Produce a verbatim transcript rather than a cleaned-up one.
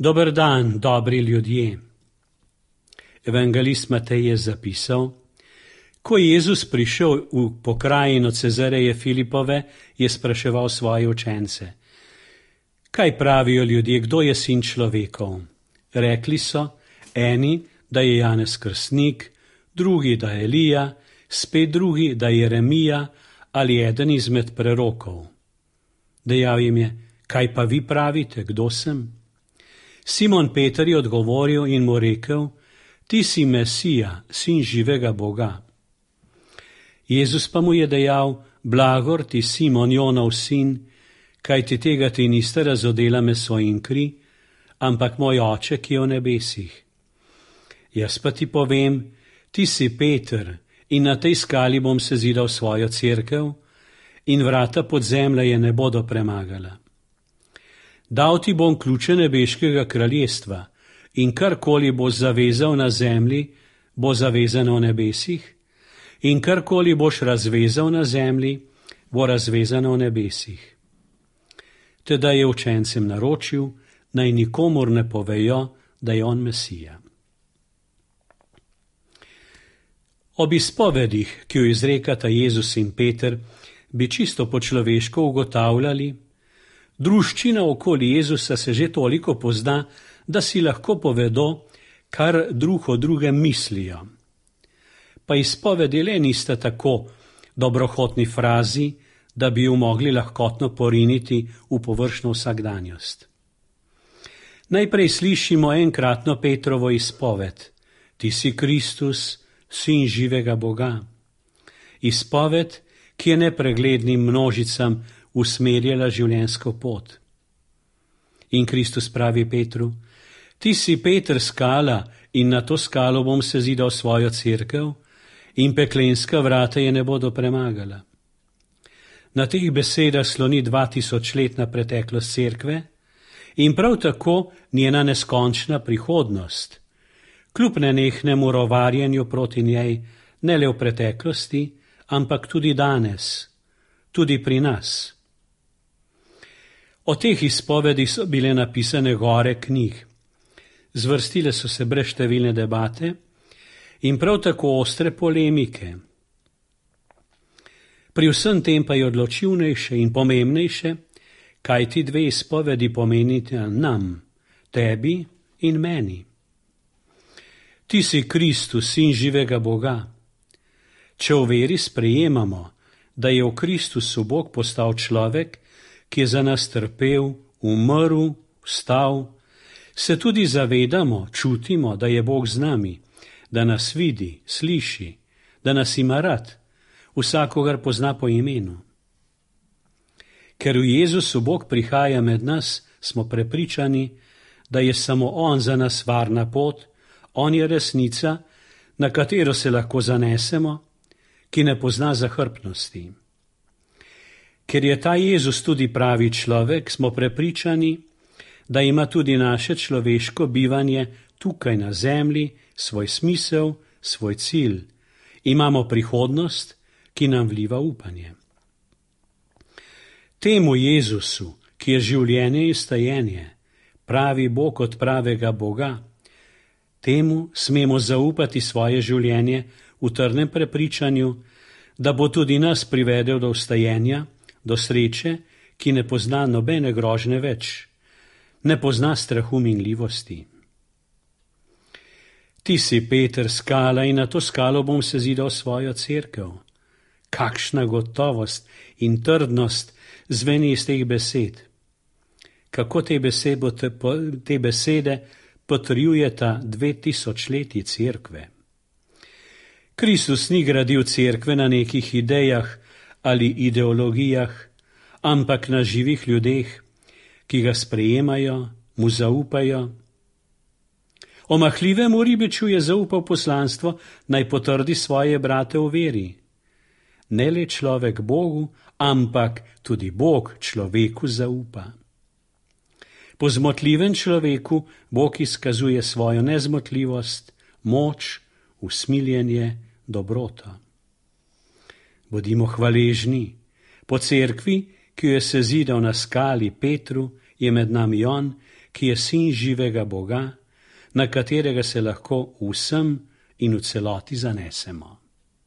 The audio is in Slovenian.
Dober dan, dobri ljudje. Evangelist Matej je zapisal: Ko je Jezus prišel v pokrajino Cezareje Filipove, je spraševal svoje učence: Kaj pravijo ljudje, kdo je sin človekov? Rekli so, eni, da je Janez Krstnik, drugi, da je Elija, spet drugi, da je Jeremija ali eden izmed prerokov. Dejal jim je: Kaj pa vi pravite, kdo sem? Simon Peter je odgovoril in mu rekel: Ti si Mesija, sin živega Boga. Jezus pa mu je dejal: Blagor ti, Simon, Jonov sin, kaj ti tega ti niste razodela meso in kri, ampak moj oče, ki je v nebesih. Jaz pa ti povem, ti si Peter, in na tej skali bom sezidal svojo cerkev, in vrata podzemlja je ne bodo premagala. Dal ti bom ključe nebeškega kraljestva, in karkoli boš zavezal na zemlji, bo zavezano v nebesih, in karkoli boš razvezal na zemlji, bo razvezano v nebesih. Teda je učencem naročil, naj nikomur ne povejo, da je on Mesija. Ob izpovedih, ki jo izrekata Jezus in Peter, bi čisto po človeško ugotavljali: druščina okoli Jezusa se že toliko pozna, da si lahko povedo, kar drug o drugem mislijo. Pa izpovedi le nista tako dobrohotni frazi, da bi jo mogli lahkotno poriniti v površno vsakdanjost. Najprej slišimo enkratno Petrovo izpoved: Ti si Kristus, sin živega Boga. Izpoved, ki je nepreglednim množicam usmerjala življenjsko pot. In Kristus pravi Petru: Ti si Peter skala, in na to skalo bom sezidal svojo cerkev, in peklenska vrata je ne bodo premagala. Na teh besedah sloni dvatisočletna preteklost cerkve in prav tako njena neskončna prihodnost, kljub nenehnemu rovarjenju proti njej, ne le v preteklosti, ampak tudi danes, tudi pri nas. O teh izpovedih so bile napisane gore knjig. Zvrstile so se brezštevilne debate in prav tako ostre polemike. Pri vsem tem pa je odločilnejše in pomembnejše, kaj ti dve izpovedi pomenite nam, tebi in meni. Ti si Kristus, sin živega Boga. Če v veri sprejemamo, da je v Kristusu Bog postal človek, ki je za nas trpel, umrl, vstal, se tudi zavedamo, čutimo, da je Bog z nami, da nas vidi, sliši, da nas ima rad, vsakogar pozna po imenu. Ker v Jezusu Bog prihaja med nas, smo prepričani, da je samo On za nas varna pot, On je resnica, na katero se lahko zanesemo, ki ne pozna zahrbtnosti. Ker je ta Jezus tudi pravi človek, smo prepričani, da ima tudi naše človeško bivanje tukaj na zemlji svoj smisel, svoj cilj. Imamo prihodnost, ki nam vliva upanje. Temu Jezusu, ki je življenje in stajenje, pravi Bog od pravega Boga, temu smemo zaupati svoje življenje v trdnem prepričanju, da bo tudi nas privedel do vstajenja, do sreče, ki ne pozna nobene grožnje več, ne pozna strahu minljivosti. Ti si Peter skala, in na to skalo bom sezidal svojo cerkev. Kakšna gotovost in trdnost zveni iz teh besed. Kako te besede, te besede potrjujeta dve tisočletji cerkve. Kristus ni gradil cerkve na nekih idejah ali ideologijah, ampak na živih ljudeh, ki ga sprejemajo, mu zaupajo. Omahljivemu ribiču je zaupal poslanstvo, naj potrdi svoje brate v veri. Ne le človek Bogu, ampak tudi Bog človeku zaupa. Po zmotljivem človeku Bog izkazuje svojo nezmotljivost, moč, usmiljenje, dobroto. Bodimo hvaležni. Po cerkvi, ki jo je sezidal na skali Petru, je med nami On, ki je sin živega Boga, na katerega se lahko vsem in v celoti zanesemo.